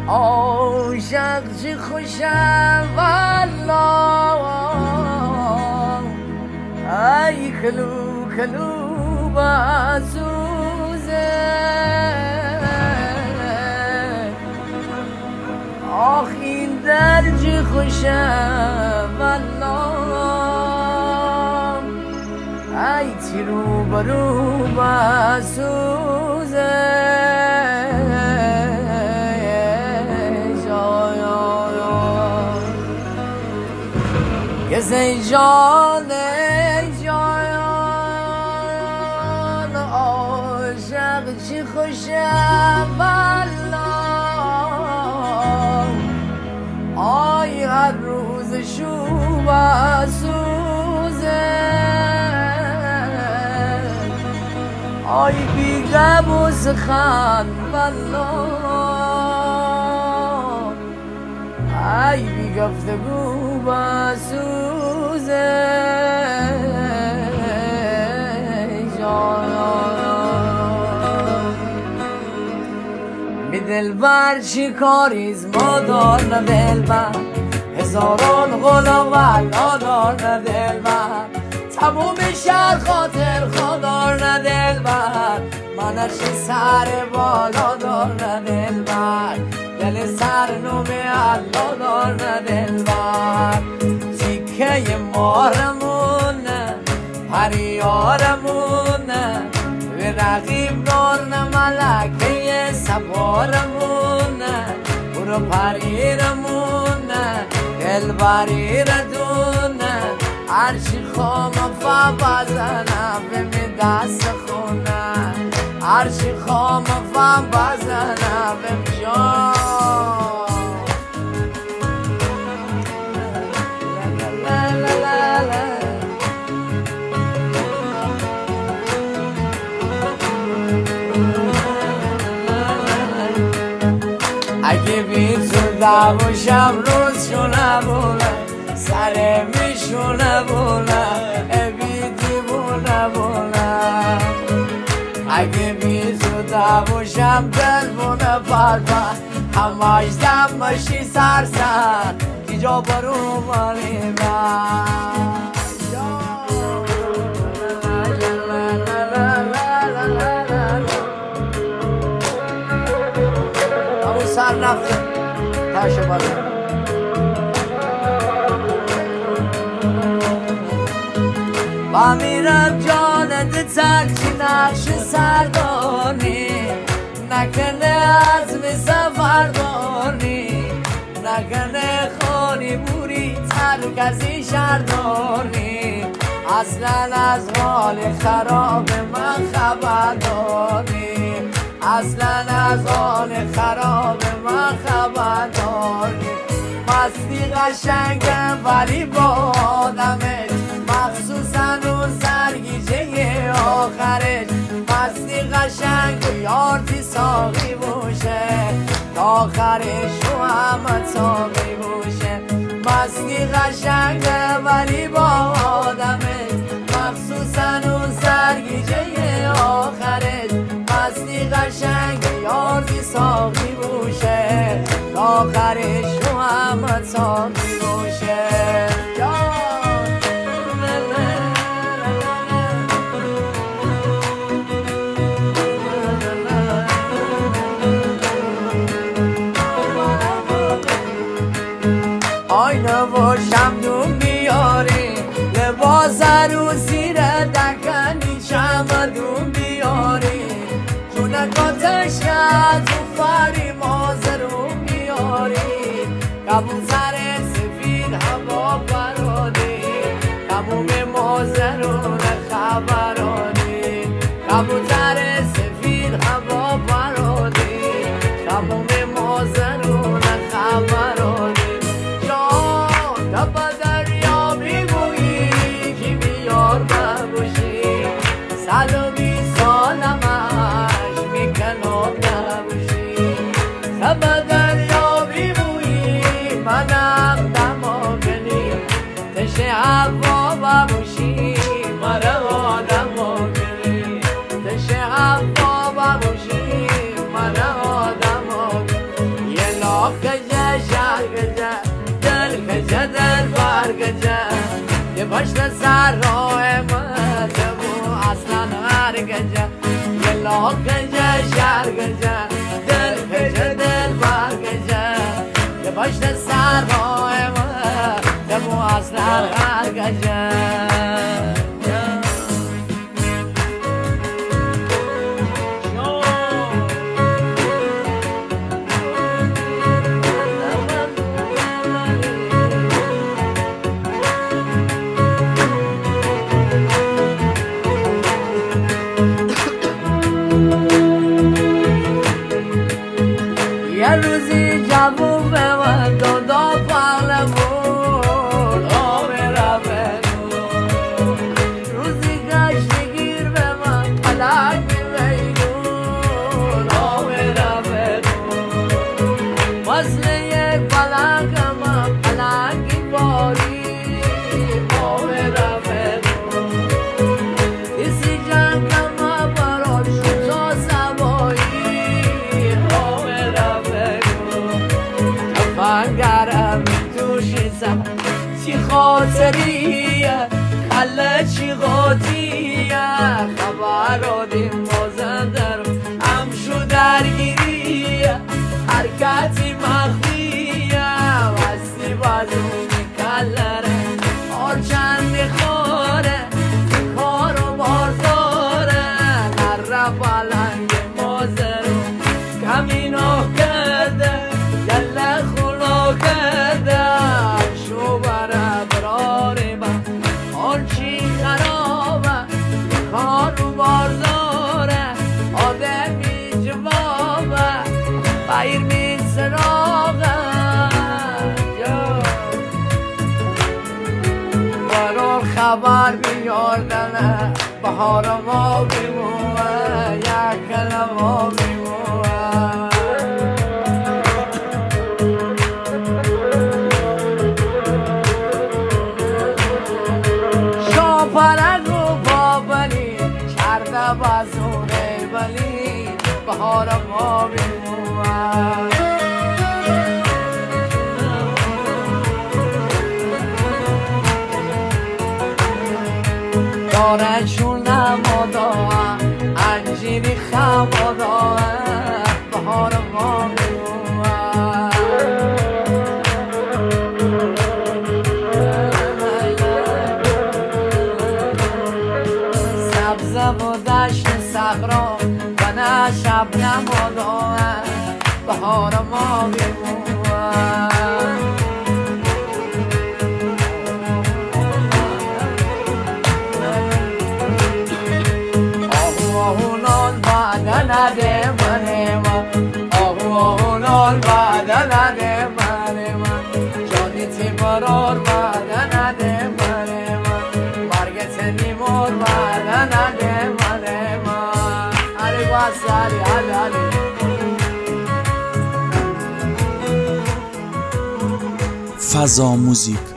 عاشق چه خوشم والله ای کلو کلو بسوزه آخ این در چه خوشم والله ای تیرو برو بسوزه ای جان جان عاشق چی خوشم والله آی هر روز شو بسوزه آی بی غم و سخن والله ای بی گفتگو بسوزه می دلبر چی کاریز مادار نه دلبر هزاران غلام ولادار نه دلبر تموم شهر خاطر خودار نه دلبر منش سر بالا دار نه دلبر دل سر نوم الله دار نه دلبر تیکه مارمون پریارمون به رقیب دار نه ملکه سوارمون برو پریرمون دلبری ردون هرچی خوام فا بزنم به می دست خونه هرچی خوام فا بزنم به جان اگه بی تو دوشم روز شونه بونه سر میشونه بونه بی دیوونه بونه اگه بی تو دوشم دل بونه پرپر همش دم باشی سر سر دیجا برو مانی من سر رفته تاشه باشه با میرم جانت ترچی نقش سردانی نکنه عزم سفر داری نکنه خانی بوری ترک ازی شهرداری اصلا از حال خراب من خبر داری اصلا از حال خراب من خبر داری مستی قشنگم ولی با آدمش مخصوصا اون سرگیجه آخرش مستی قشنگ و یارتی ساقی باشه تا آخرش و همه ساقی باشه مستی قشنگه ولی با آدمش مخصوصا اون سرگیجه آخرش مستی قشنگ یاری ساقی باشه تا آخرش رو همه ساقی باشه آینه و شمدون بیاری لباس رو زیر دکنی چمدون بیاری جونکاتش از و فری مازرون بیاری کبوتر سفید هوا برادی تموم مازرون خبرانی کبوتر سفید هوا برادی تموم مازرون خبرانی دبا دریا میگویی که بیار ببوشی 120 سالمش میکنم نبوشی دبا دریا میگویی منم دماغنی تش هوا ببوشی مرا آدم آگنی تش هوا ببوشی مرا آدم آگنی یه خجه شهر گجه دل خجه دل بر گجه یه پشت سر راه مده و اصلا هر گجه یه لاخ خجه شهر گجه دل خجه دل بر گجه یه پشت سر راه مده و اصلا هر گجه یه روزی جوون به من دادا پهلوون آب رفنون روزی گشتگیر به من پلنگ میگون آب رفنون وصل یک پلنگ من پلنگی باری آب رفنون کسی جنگ من برام شد تا سوایی آب گرم توشی زم چی خاطریه خله چی قاطیه خبر آدیم مازندرم هم شو درگیریه حرکتی مخفیه وستی بازونی کلره آر چند میخوره کار و بازاره نره پلنگ مازرم کمینو کرده دل خلو کردم شو بره براره من آن چی خرابه کارو بارداره آدمی جوابه بیر می سراغه برار خبر بیاردنه بهار ما بیموه یک کلمه بیموه پرگ و بابلی کرده بازونه بلی بهار ما بیمومد داره چون نمادا انجیری خمادا بهار ما بیمومد و دشت صحرا و نه شب نمادا بهار ما بیمومد آهو آهو نال بعد نده من آهو آهو نال بعد نده من جانی تی برار بعد نده من مرگت نیمور بعد نده فضا موزیک